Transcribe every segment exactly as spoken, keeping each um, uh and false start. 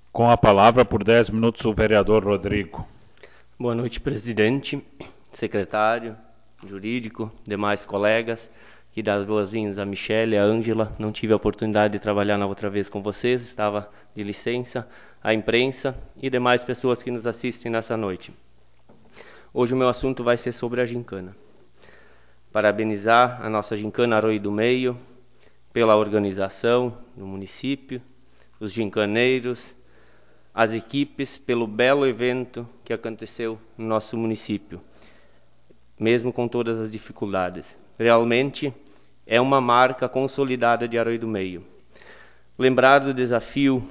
Com a palavra, por dez minutos, o vereador Rodrigo. Boa noite, presidente, secretário, jurídico, demais colegas. E dar as boas-vindas a Michele, a Ângela. Não tive a oportunidade de trabalhar na outra vez com vocês, estava de licença. A imprensa e demais pessoas que nos assistem nessa noite. Hoje o meu assunto vai ser sobre a gincana. Parabenizar a nossa gincana Arroio do Meio pela organização no município, os gincaneiros, as equipes, pelo belo evento que aconteceu no nosso município, mesmo com todas as dificuldades. Realmente é uma marca consolidada de Arroio do Meio. Lembrar do desafio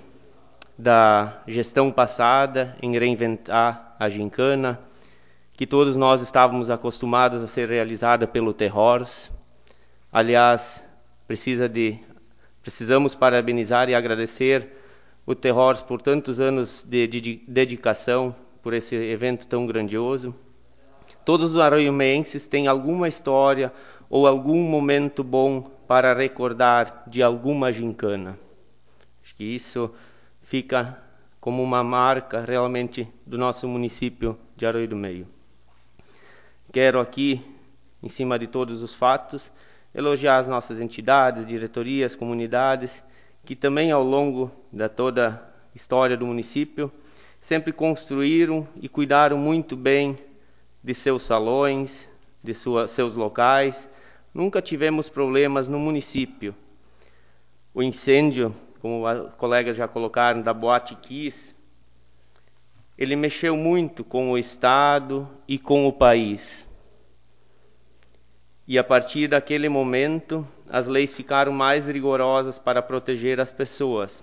da gestão passada em reinventar a gincana, que todos nós estávamos acostumados a ser realizada pelo Terrors. Aliás, precisa de, precisamos parabenizar e agradecer o Terrors por tantos anos de, de dedicação por esse evento tão grandioso. Todos os arroiomeenses têm alguma história ou algum momento bom para recordar de alguma gincana. Acho que isso fica como uma marca realmente do nosso município de Arroio do Meio. Quero aqui, em cima de todos os fatos, elogiar as nossas entidades, diretorias, comunidades, que também ao longo da toda a história do município sempre construíram e cuidaram muito bem de seus salões, de sua, seus locais. Nunca tivemos problemas no município. O incêndio, como os colegas já colocaram, da Boate Kiss, ele mexeu muito com o Estado e com o país. E a partir daquele momento, as leis ficaram mais rigorosas para proteger as pessoas.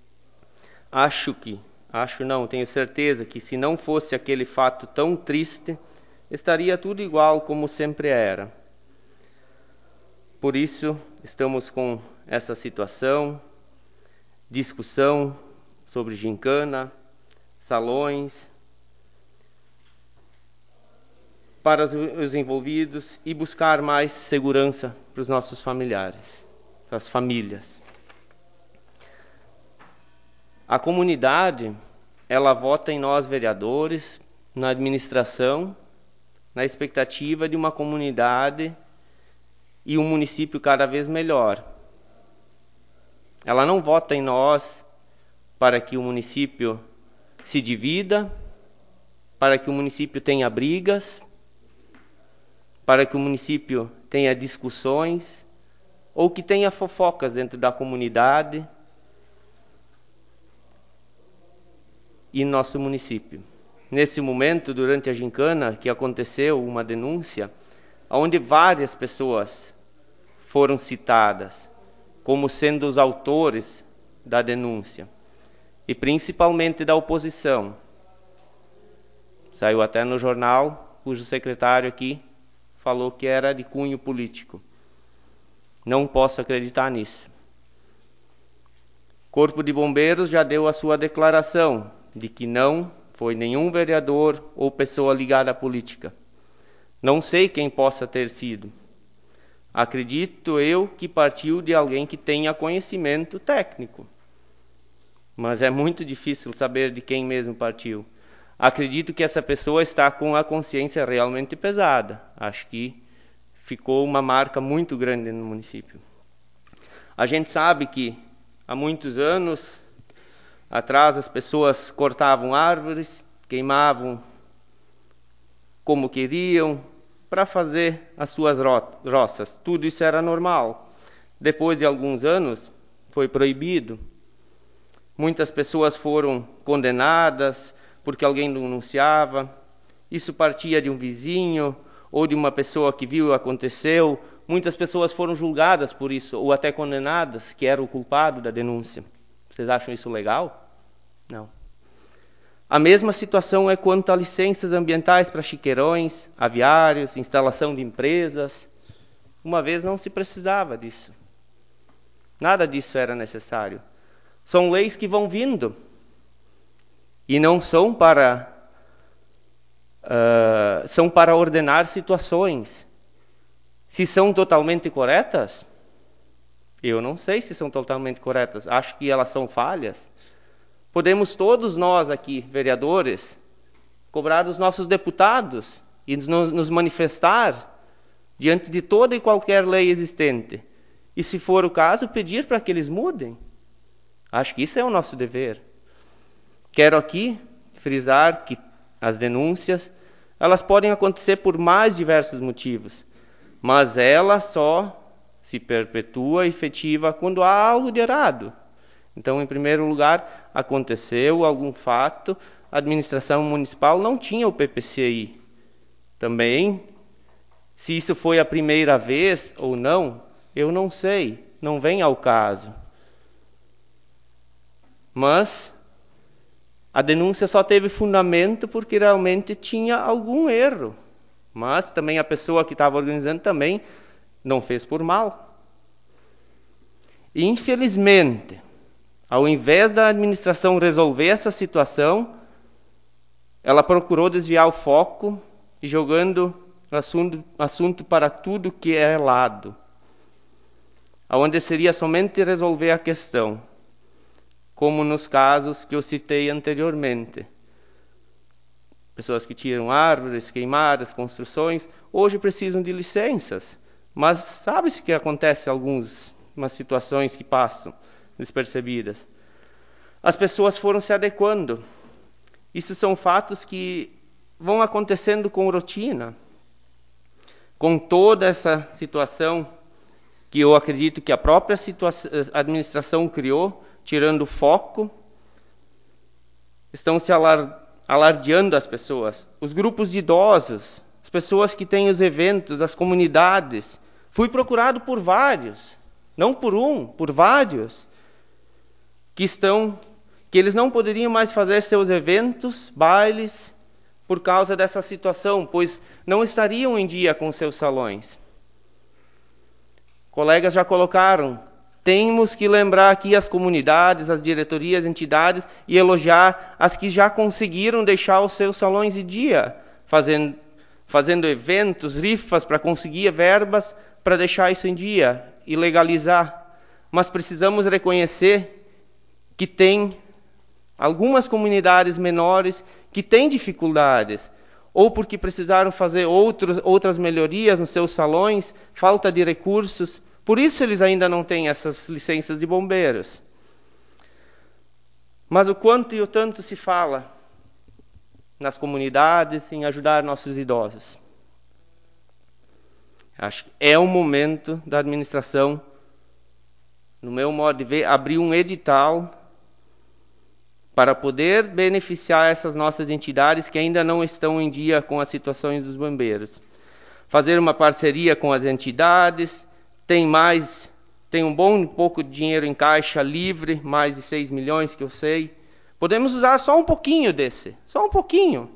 Acho que, acho não, tenho certeza que se não fosse aquele fato tão triste, estaria tudo igual como sempre era. Por isso, estamos com essa situação, discussão sobre gincana, salões, para os envolvidos e buscar mais segurança para os nossos familiares, para as famílias. A comunidade, ela vota em nós vereadores, na administração, na expectativa de uma comunidade e um município cada vez melhor. Ela não vota em nós para que o município se divida, para que o município tenha brigas, para que o município tenha discussões, ou que tenha fofocas dentro da comunidade e nosso município. Nesse momento, durante a gincana, que aconteceu uma denúncia, onde várias pessoas foram citadas como sendo os autores da denúncia, e principalmente da oposição. Saiu até no jornal, cujo secretário aqui falou que era de cunho político. Não posso acreditar nisso. Corpo de Bombeiros já deu a sua declaração de que não foi nenhum vereador ou pessoa ligada à política. Não sei quem possa ter sido. Acredito eu que partiu de alguém que tenha conhecimento técnico. Mas é muito difícil saber de quem mesmo partiu. Acredito que essa pessoa está com a consciência realmente pesada. Acho que ficou uma marca muito grande no município. A gente sabe que há muitos anos atrás as pessoas cortavam árvores, queimavam como queriam, para fazer as suas roças. Tudo isso era normal. Depois de alguns anos, foi proibido. Muitas pessoas foram condenadas porque alguém denunciava. Isso partia de um vizinho ou de uma pessoa que viu o que aconteceu. Muitas pessoas foram julgadas por isso, ou até condenadas, que era o culpado da denúncia. Vocês acham isso legal? Não. A mesma situação é quanto a licenças ambientais para chiqueirões, aviários, instalação de empresas. Uma vez não se precisava disso. Nada disso era necessário. São leis que vão vindo e não são para uh, são para ordenar situações. Se são totalmente corretas, eu não sei se são totalmente corretas. Acho que elas são falhas, podemos todos nós aqui, vereadores, cobrar dos nossos deputados e nos manifestar diante de toda e qualquer lei existente. E, se for o caso, pedir para que eles mudem. Acho que isso é o nosso dever. Quero aqui frisar que as denúncias, elas podem acontecer por mais diversos motivos, mas ela só se perpetua efetiva quando há algo de errado. Então, em primeiro lugar, aconteceu algum fato, a administração municipal não tinha o P P C I. Também, se isso foi a primeira vez ou não, eu não sei, não vem ao caso. Mas a denúncia só teve fundamento porque realmente tinha algum erro. Mas também a pessoa que estava organizando também não fez por mal. E, infelizmente, ao invés da administração resolver essa situação, ela procurou desviar o foco e jogando o assunto, assunto para tudo que é lado, onde seria somente resolver a questão, como nos casos que eu citei anteriormente. Pessoas que tiram árvores, queimadas, construções, hoje precisam de licenças, mas sabe-se que acontece algumas situações que passam despercebidas. As pessoas foram se adequando. Isso são fatos que vão acontecendo com rotina. Com toda essa situação que eu acredito que a própria administração criou, tirando o foco, estão se alardeando as pessoas. Os grupos de idosos, as pessoas que têm os eventos, as comunidades. Fui procurado por vários, não por um, por vários, que estão, que eles não poderiam mais fazer seus eventos, bailes, por causa dessa situação, pois não estariam em dia com seus salões. Colegas já colocaram, temos que lembrar aqui as comunidades, as diretorias, entidades e elogiar as que já conseguiram deixar os seus salões em dia, fazendo, fazendo eventos, rifas para conseguir verbas para deixar isso em dia e legalizar. Mas precisamos reconhecer que tem algumas comunidades menores que têm dificuldades, ou porque precisaram fazer outros, outras melhorias nos seus salões, falta de recursos, por isso eles ainda não têm essas licenças de bombeiros. Mas o quanto e o tanto se fala nas comunidades em ajudar nossos idosos. Acho que é o momento da administração, no meu modo de ver, abrir um edital para poder beneficiar essas nossas entidades que ainda não estão em dia com as situações dos bombeiros. Fazer uma parceria com as entidades, tem mais, tem um bom pouco de dinheiro em caixa livre, mais de seis milhões que eu sei. Podemos usar só um pouquinho desse, só um pouquinho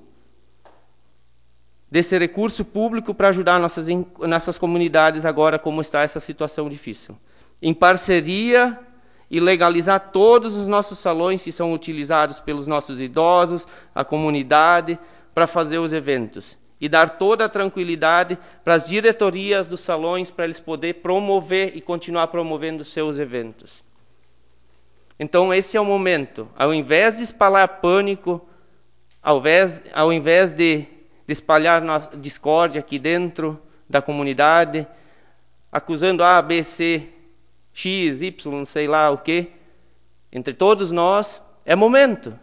desse recurso público para ajudar nossas, nossas comunidades agora como está essa situação difícil. Em parceria e legalizar todos os nossos salões que são utilizados pelos nossos idosos, a comunidade, para fazer os eventos. E dar toda a tranquilidade para as diretorias dos salões, para eles poderem promover e continuar promovendo seus eventos. Então, esse é o momento. Ao invés de espalhar pânico, ao invés, ao invés de, de espalhar discórdia aqui dentro da comunidade, acusando A, B, C, X, Y, não sei lá o que, entre todos nós, é momento.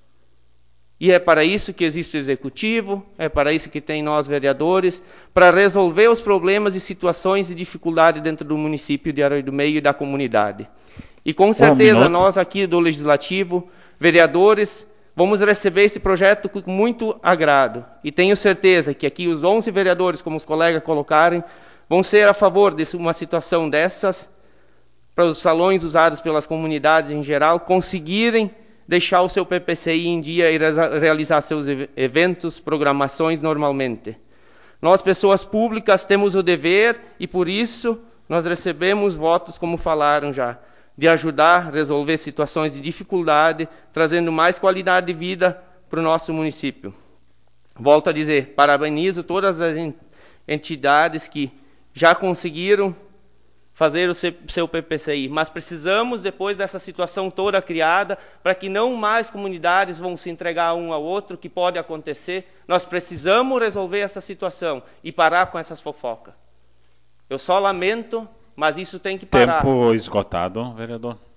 E é para isso que existe o executivo, é para isso que tem nós vereadores, para resolver os problemas e situações de dificuldade dentro do município de Arroio do Meio e da comunidade. E com certeza nós aqui do Legislativo, vereadores, vamos receber esse projeto com muito agrado. E tenho certeza que aqui os onze vereadores, como os colegas colocarem, vão ser a favor de uma situação dessas, para os salões usados pelas comunidades em geral conseguirem deixar o seu P P C I em dia e realizar seus eventos, programações normalmente. Nós, pessoas públicas, temos o dever e, por isso, nós recebemos votos, como falaram já, de ajudar a resolver situações de dificuldade, trazendo mais qualidade de vida para o nosso município. Volto a dizer, parabenizo todas as entidades que já conseguiram fazer o seu P P C I, mas precisamos, depois dessa situação toda criada, para que não mais comunidades vão se entregar um ao outro, que pode acontecer, nós precisamos resolver essa situação e parar com essas fofocas. Eu só lamento, mas isso tem que parar. Tempo esgotado, vereador.